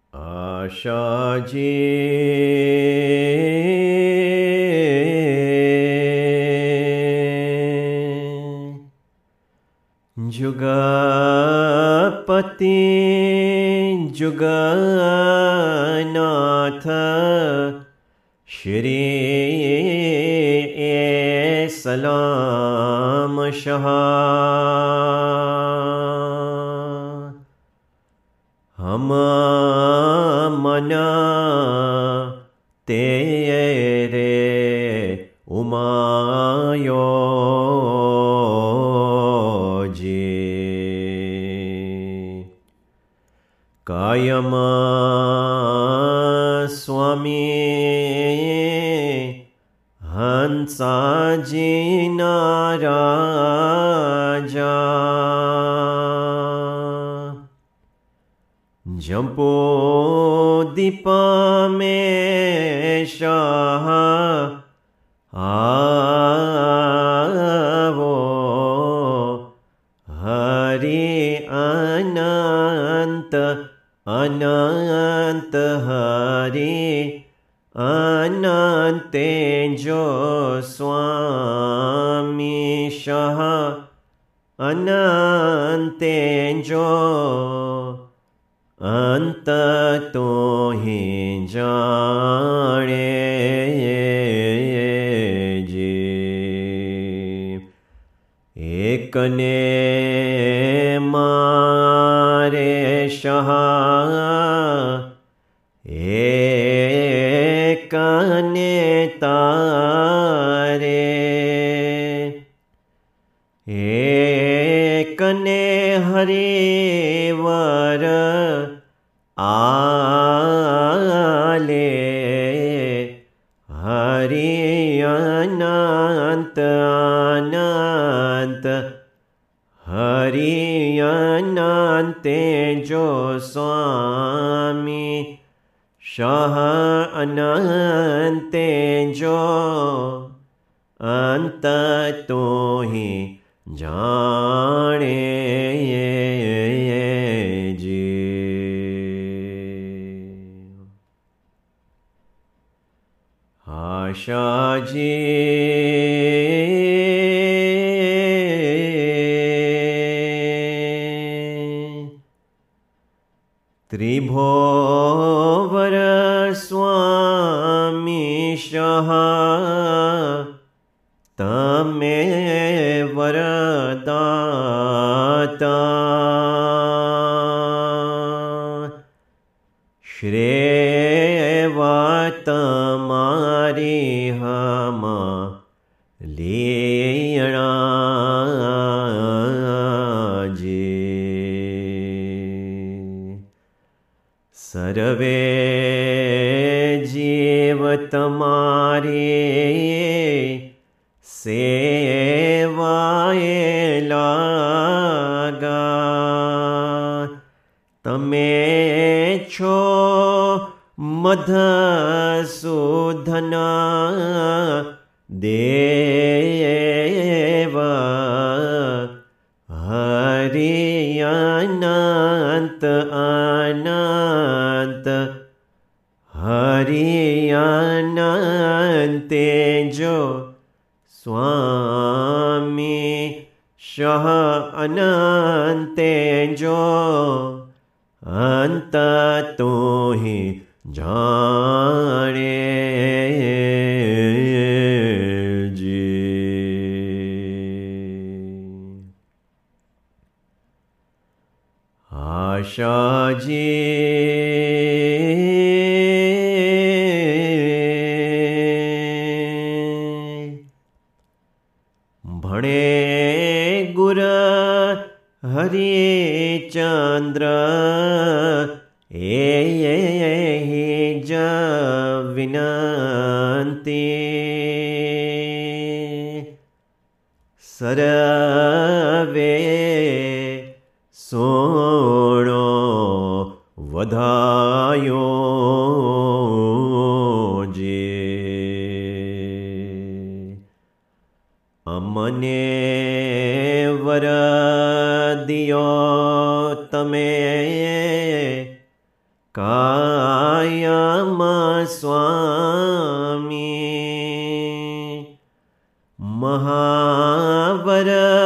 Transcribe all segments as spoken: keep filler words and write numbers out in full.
આશાજી જુગપતિ જુગનાથ શ્રી સલામ શાહ હમ મના તેરે ઉમાયોજી કાયમ સ્વામી હંસાજીના રાજા જંપો દીપા મેં શાહ આવો હરિ અનંત અનંત હરિ અનંતે જો સ્વામી શાહ અનંતે જો અંત તો હી જાણે જી એકને મારે શાહ એકને તારે એકને હરિવર આલે હરિ અનંત અનંત હરિ અનંતે જો સ્વામી શાહ અનંતે જો અંત તો હી જાણે આશાજી ત્રિભોવર સ્વામી શાહ તમે વરદાતા શ્રેવા તમારી હમ લીણાજી સર્વે જીવ તમારી સેવાએ લાગા તમે છો મધસૂદન દેવ હરિ અનંત અનંત હરિ અનંતે જો સ્વામી શાહ અનંતે જો અંત તો હી જાણે જી આશાજી ભણે ગુર હરિચંદ્ર એ જ વિનંતી સર્વે સોણો વધાયો જે અમને વર દિયો તમે કાયમ સ્વામી મહાવર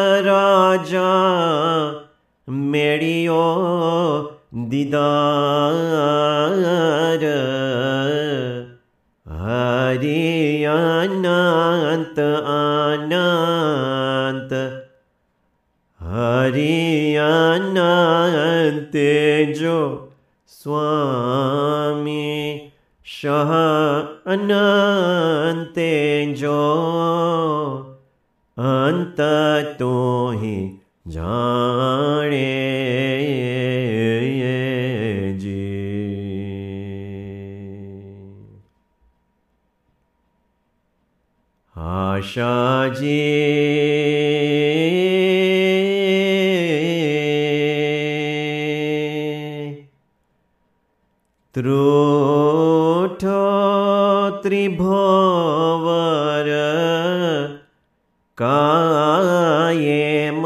રાજા મેળ્યો દીદાર હરિ અનંત અનંત હરિ અનંત જો સ્વામી શહ અનંત જો અંત તોહિ જાણે આશાજી ત્રુઠો ત્રિભોવર કાયેમ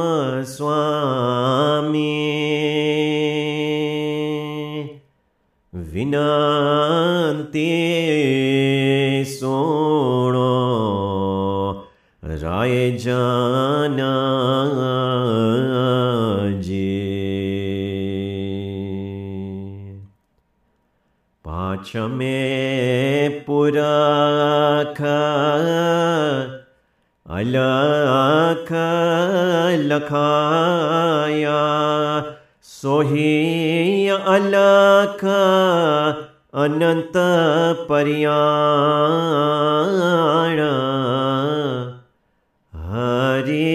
સ્વામી વિનંતી સોણો રાય જાનાજી પાછમે પુરખ અલખ લખાયા સોહી અલખ અનંત પર્યાણ હરિ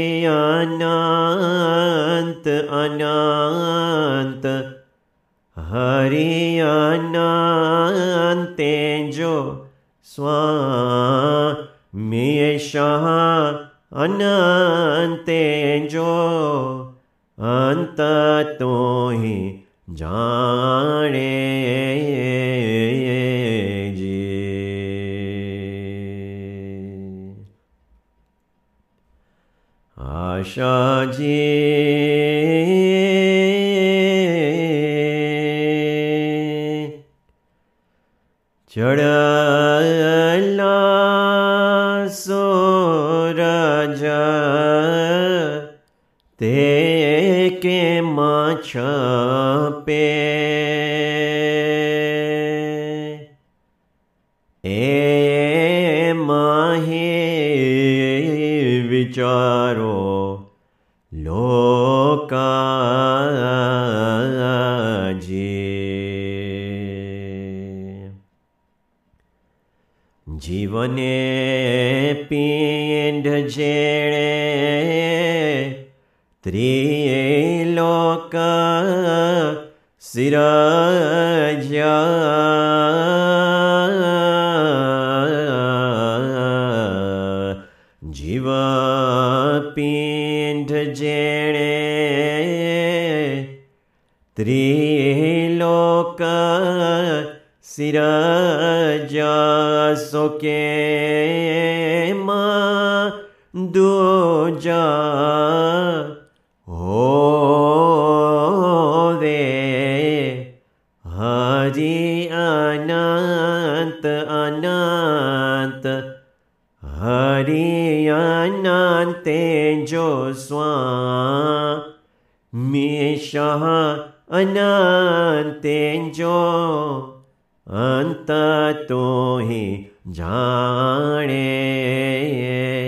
અનંત અનંત હરિ અનંત જો સ્વામી શાહ અનંત જો અંત તોહિ જાણે આશાજી ચડલા સૂરજ તે કેમ છપે એ માહી વિચારો લોકાજી જીવને પિંડ જેણે ત્રિલોક સિરજ્યા જીવ પિંડ જેણે ત્રિલોક સિરજ્યા સો કેમ દૂજા હોવે હરિ અનંત અનંત હરિ અનંત જો સ્વામી શાહ અનંત જો અંત તોહિ જાણે